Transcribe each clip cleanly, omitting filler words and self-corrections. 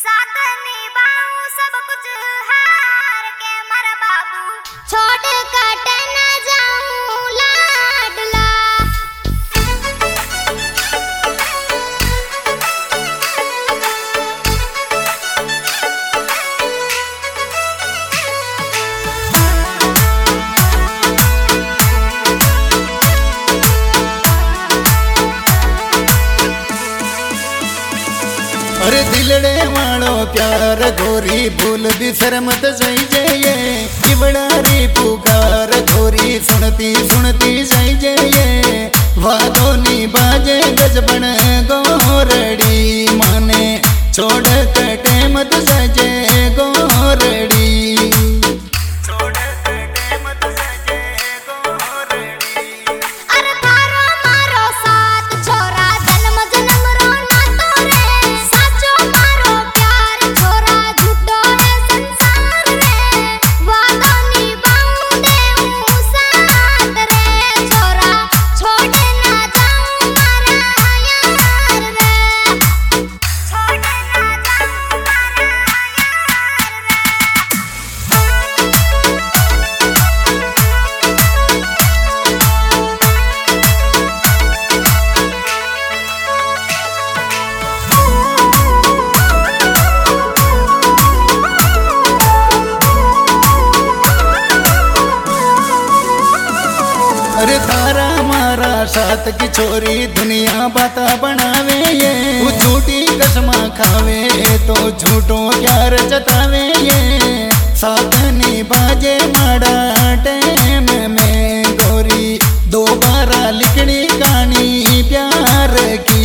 साथ निभाऊं सब कुछ हार के मर बाबू छोड़ कट न जाऊं लाडला। अरे दिलड़े वालो प्यार गोरी भूल बिसर मत जाई जाइए किवड़ारी पुकार गोरी सुनती सुनती जाई जाइए वादो नी बाजे गजबन गोरड़ी माने छोड़ कटे मत जाजे गोरड़ी। अरे तारा मारा साथ की छोरी दुनिया बाता बनावे ये वो झूठी कसमा खावे तो झूठो प्यार जतावे ये साथ निभाजे माड़ा टाइम में गोरी दोबारा लिखनी कहानी प्यार की।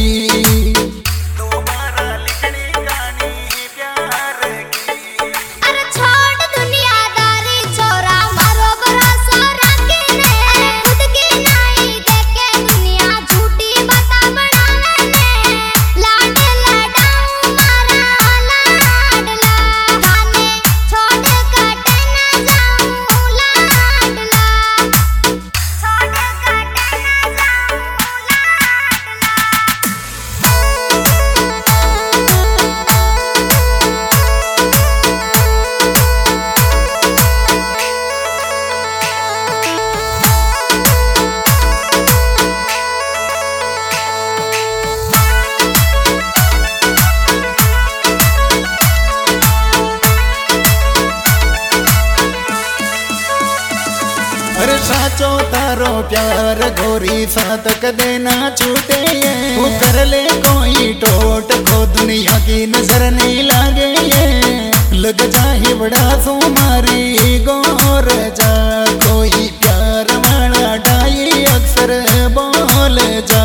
अरे साचो तारो प्यार गोरी साथ कदे ना छूटे ये वो कर ले कोई टोट को दुनिया की नजर नहीं लागे ये लग जा बड़ा तुम्हारी गोर जा कोई प्यार वाला डाई अक्सर बोल जा।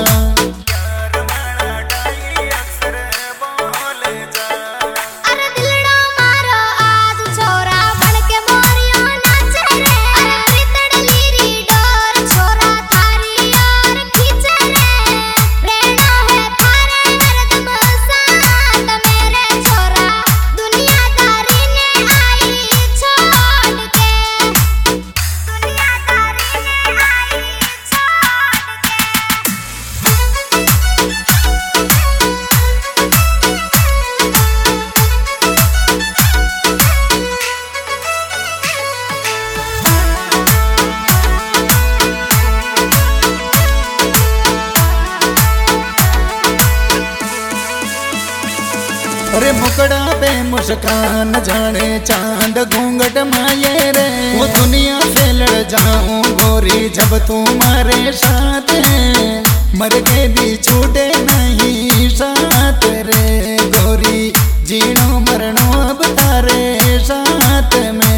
अरे मुकड़ा पे मुस्कान जाने चांद घूंघट माये रे वो दुनिया से लड़ जाऊं गोरी जब तुम्हारे साथ है मर के भी छूटे नहीं साथ रे गोरी जीनो मरणो अब तारे साथ में।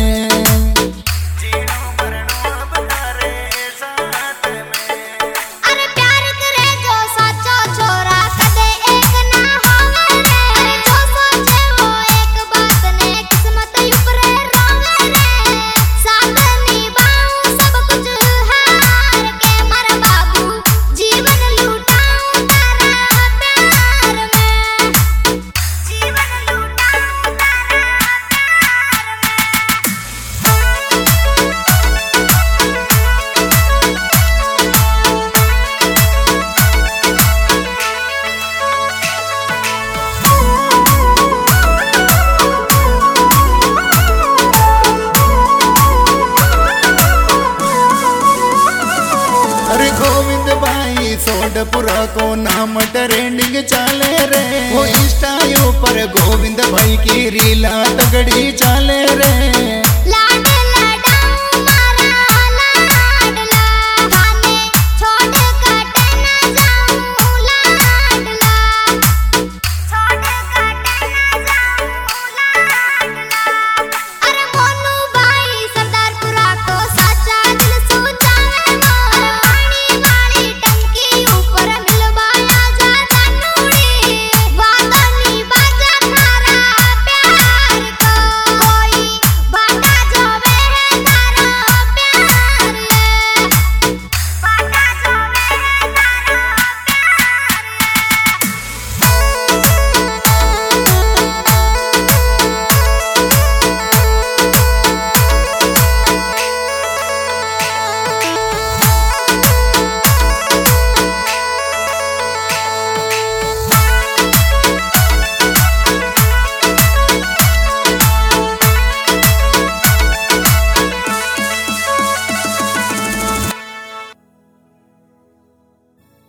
को नाम ट्रेंडिंग चाले रे। वो इंस्टा पर गोविंद भाई की रीला तगड़ी चाले रे।